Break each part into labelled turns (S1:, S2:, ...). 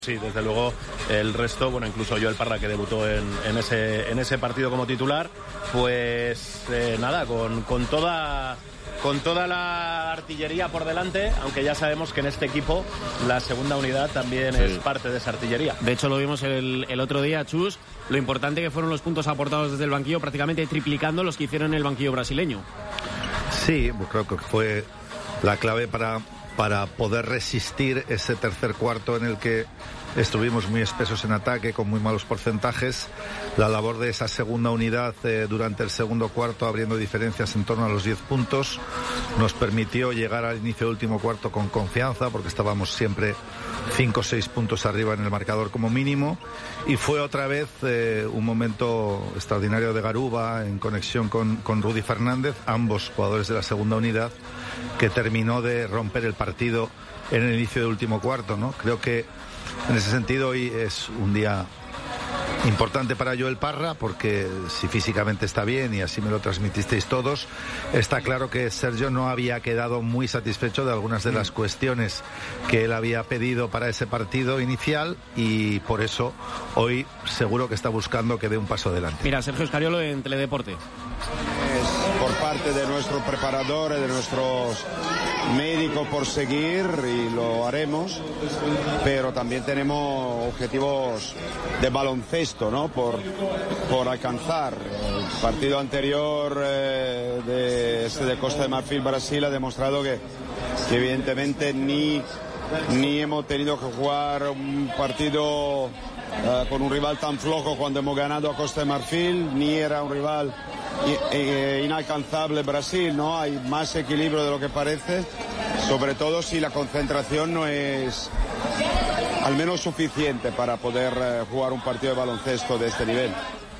S1: Sí, desde luego el resto, bueno, incluso Joel Parra, que debutó en ese partido como titular, pues nada, con toda la artillería por delante, aunque ya sabemos que en este equipo la segunda unidad también es parte de esa artillería.
S2: De hecho, lo vimos el otro día, Chus, lo importante que fueron los puntos aportados desde el banquillo, prácticamente triplicando los que hicieron en el banquillo brasileño.
S3: Sí, creo que fue la clave para poder resistir ese tercer cuarto en el que estuvimos muy espesos en ataque, con muy malos porcentajes. La labor de esa segunda unidad durante el segundo cuarto, abriendo diferencias en torno a los 10 puntos, nos permitió llegar al inicio del último cuarto con confianza, porque estábamos siempre 5 o 6 puntos arriba en el marcador como mínimo, y fue otra vez un momento extraordinario de Garuba en conexión con Rudy Fernández, ambos jugadores de la segunda unidad, que terminó de romper el partido en el inicio del último cuarto, ¿no? Creo que en ese sentido hoy es un día importante para Joel Parra, porque si físicamente está bien, y así me lo transmitisteis todos, está claro que Sergio no había quedado muy satisfecho de algunas de las cuestiones que él había pedido para ese partido inicial, y por eso hoy seguro que está buscando que dé un paso adelante.
S2: Mira, Sergio Scariolo en Teledeporte.
S4: Por parte de nuestros preparadores, de nuestros médicos, por seguir, y lo haremos, pero también tenemos objetivos de baloncesto, ¿no? Por alcanzar. El partido anterior de Costa de Marfil Brasil ha demostrado que evidentemente ni hemos tenido que jugar un partido con un rival tan flojo cuando hemos ganado a Costa de Marfil, ni era un rival inalcanzable Brasil, ¿no? Hay más equilibrio de lo que parece, sobre todo si la concentración no es al menos suficiente para poder jugar un partido de baloncesto de este nivel.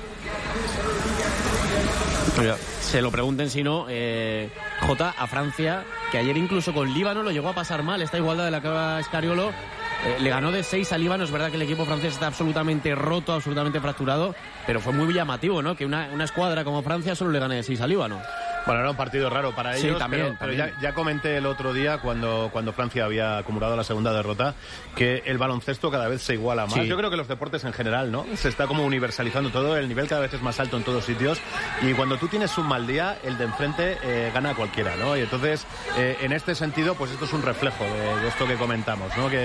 S2: Se lo pregunten si no, Jota, a Francia, que ayer incluso con Líbano lo llegó a pasar mal, esta igualdad de la que habla Scariolo. Le ganó de 6 a Líbano. Es verdad que el equipo francés está absolutamente roto, absolutamente fracturado, pero fue muy llamativo, ¿no? Que una escuadra como Francia solo le gane de 6 a Líbano.
S1: Bueno, era un partido raro para ellos,
S2: sí, también.
S1: Pero ya comenté el otro día, cuando Francia había acumulado la segunda derrota, que el baloncesto cada vez se iguala más. Sí. Yo creo que los deportes en general, ¿no? Se está como universalizando todo, el nivel cada vez es más alto en todos sitios, y cuando tú tienes un mal día, el de enfrente gana a cualquiera, ¿no? Y entonces, en este sentido, pues esto es un reflejo de esto que comentamos, ¿no? Que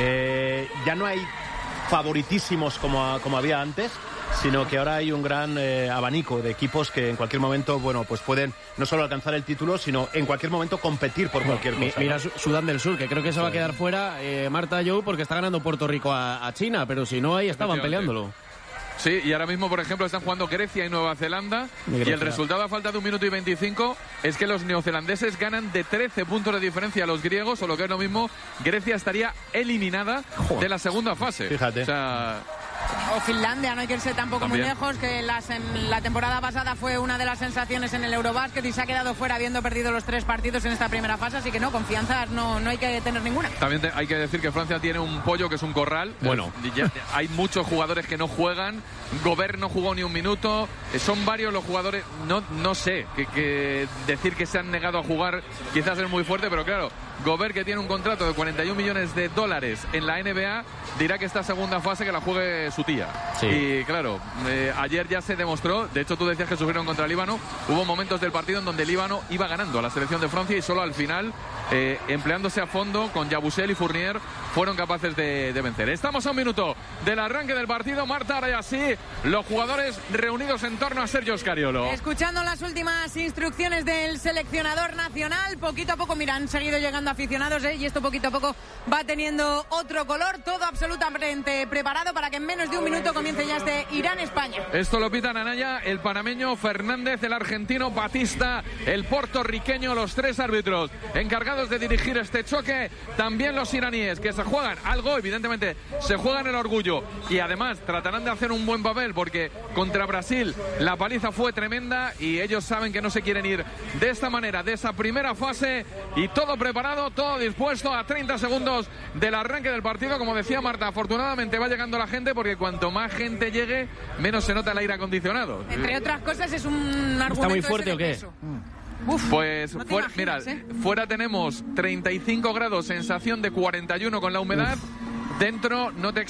S1: ya no hay favoritísimos como había antes, sino que ahora hay un gran abanico de equipos que en cualquier momento, bueno, pues pueden no solo alcanzar el título, sino en cualquier momento competir por cualquier cosa.
S2: Mira, ¿no? Sudán del Sur, que creo que se va a quedar fuera, Marta Joe, porque está ganando Puerto Rico a China, pero si no, ahí estaban peleándolo.
S5: Sí, y ahora mismo, por ejemplo, están jugando Grecia y Nueva Zelanda, y el resultado a falta de 1 minuto y 25 es que los neozelandeses ganan de 13 puntos de diferencia a los griegos, o lo que es lo mismo, Grecia estaría eliminada de la segunda fase.
S1: Fíjate.
S5: O sea...
S6: O Finlandia, no hay que irse tampoco muy lejos, que en la temporada pasada fue una de las sensaciones en el Eurobasket y se ha quedado fuera habiendo perdido los 3 partidos en esta primera fase, así que no, confianza no hay que tener ninguna.
S5: También hay que decir que Francia tiene un pollo que es un corral.
S2: Bueno.
S5: Hay muchos jugadores que no juegan, Gobert no jugó ni un minuto, son varios los jugadores, no sé, que decir que se han negado a jugar quizás es muy fuerte, pero claro, Gobert, que tiene un contrato de $41 millones en la NBA, dirá que esta segunda fase que la juegue su tía. Sí. Y claro, ayer ya se demostró, de hecho tú decías que sufrieron contra Líbano, hubo momentos del partido en donde Líbano iba ganando a la selección de Francia y solo al final, empleándose a fondo con Yabusel y Fournier, fueron capaces de vencer. Estamos a un minuto del arranque del partido, Marta, ahora ya sí, los jugadores reunidos en torno a Sergio Scariolo.
S6: Escuchando las últimas instrucciones del seleccionador nacional, poquito a poco, mira, han seguido llegando aficionados, y esto poquito a poco va teniendo otro color, todo absolutamente preparado para que en menos de un minuto comience ya este Irán-España.
S5: Esto lo pitan Anaya, el panameño, Fernández, el argentino, Batista, el puertorriqueño, los 3 árbitros encargados de dirigir este choque, también los iraníes, que se juegan algo, evidentemente se juegan el orgullo, y además tratarán de hacer un buen papel, porque contra Brasil la paliza fue tremenda y ellos saben que no se quieren ir de esta manera, de esa primera fase, y todo preparado, todo dispuesto a 30 segundos del arranque del partido. Como decía Marta, afortunadamente va llegando la gente, porque cuanto más gente llegue, menos se nota el aire acondicionado.
S6: Entre otras cosas, es un argumento.
S2: ¿Está muy fuerte o qué?
S5: Pues no fuera, mira, fuera tenemos 35 grados, sensación de 41 con la humedad. dentro no te